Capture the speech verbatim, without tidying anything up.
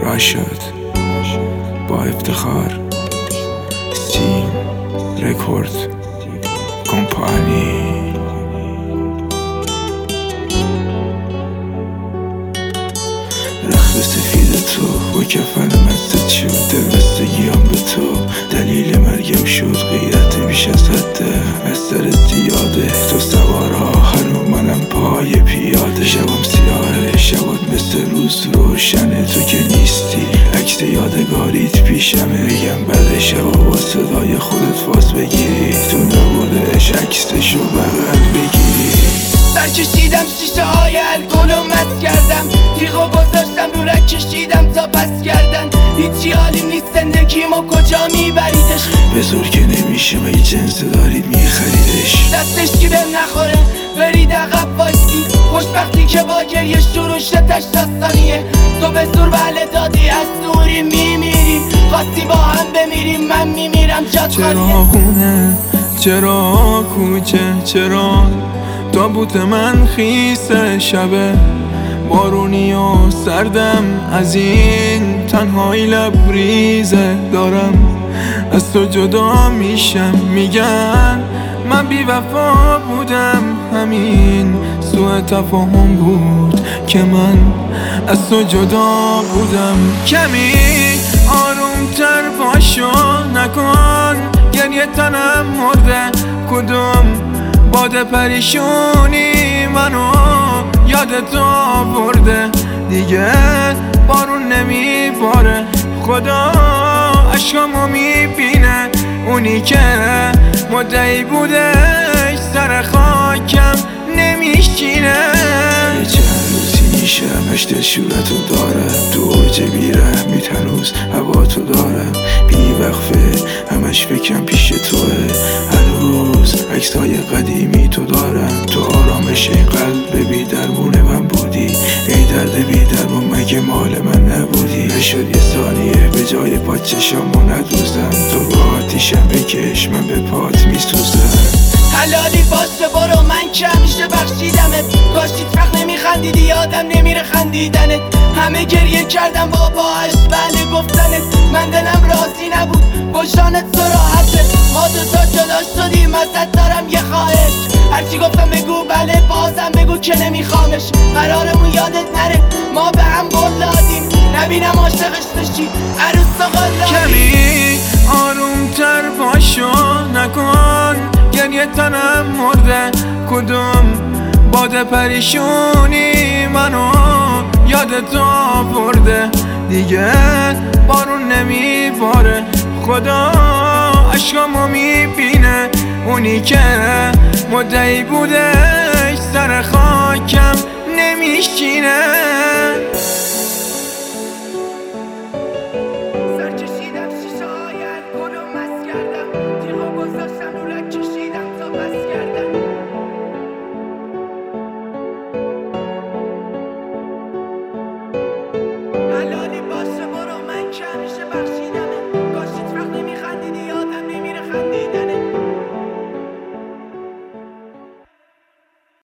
راشد با افتخار سین رکورد کمپانی. رخت سفید تو با کفن مستت شد، دلبستگیام به تو دلیل مرگم شد. غیرت بیش از حده از سرت زیاده، تو سوارا هنو منم پای پیاده. شبم سیاهه شبات مثل روز روشنه، تو که نیستی عکس یادگاریت پیشمه. بگم بعد شبا با صدای خودت فاز بگیری، تو نبودش عکسشو بغل بگیری. برکشیدم شیشه های الکل و مست کردم، تیغو گذاشتم رو رک کشیدم تا پس کردن. هیچی حالی نیست زندگیمو کجا میبریدش، به زور که نمیشه مگه جنس دارید میخریدش. دستش کی بهم نخوره برید عقب وایسی، خوشبختی که با گریه شروع شد داستانیه. تو به زور بله دادی از دوری میمیری، خواستی با هم بمیریم من میمیرم جات خالیه. چرا خونه چرا کوچه چرا تابوت من خیسه شبه بارونی و سردم، از این تنهایی لبریزه دارم. از تو جدا میشم میگن من بی وفا بودم، همین سوء تفاهم بود که من از تو جدا بودم. کمی آرومتر باشو نکن، گریه تنم مرده کدوم باد پریشونی منو یادت آورده. دیگه بارون نمیباره خدا عشقامو میبینه، اونی که مدعی بودش سر خاکم نمیشینه. یه چند روزی میشم اشت شورتو دارم، تو اوج بیرحمیت هنوز هوا تو دارم. بی وقفه همش فکرم پیش توه، هنوز عکس های قدیمی تو دارم. تو آرامش قلب بی درمون من بودی، ای درد بی درمون مگه مال من نبودی. نشد یه ثانیه به جای پات چشامو ندوزم، تو با آتیشم بکش من به پات میسوزم. حلالی باشه برو من که همیشه بخشیدمت، کاشیت وقت نمیخندیدی یادم نمیره خندیدنت. همه گریه کردم باباش بله گفتنت، من دلم راضی نبود با شانت سراحته. ما دوتا جدا شدیم ازت دارم یه خواهش، هرچی گفتم بگو بله بازم بگو که نمیخوامش. قرارمون یادت نره ما به هم قول دادیم، نبینم عاشقش بشی عروس و قلادیم. کمی آرومتر باشو نکن، گریه تنم مرده کدوم باد پریشونی منو یادت آورده. دیگه بارون نمیباره خدا عشقامو میبینه، اونی که مدعی بودش سر خاکم نمیشی.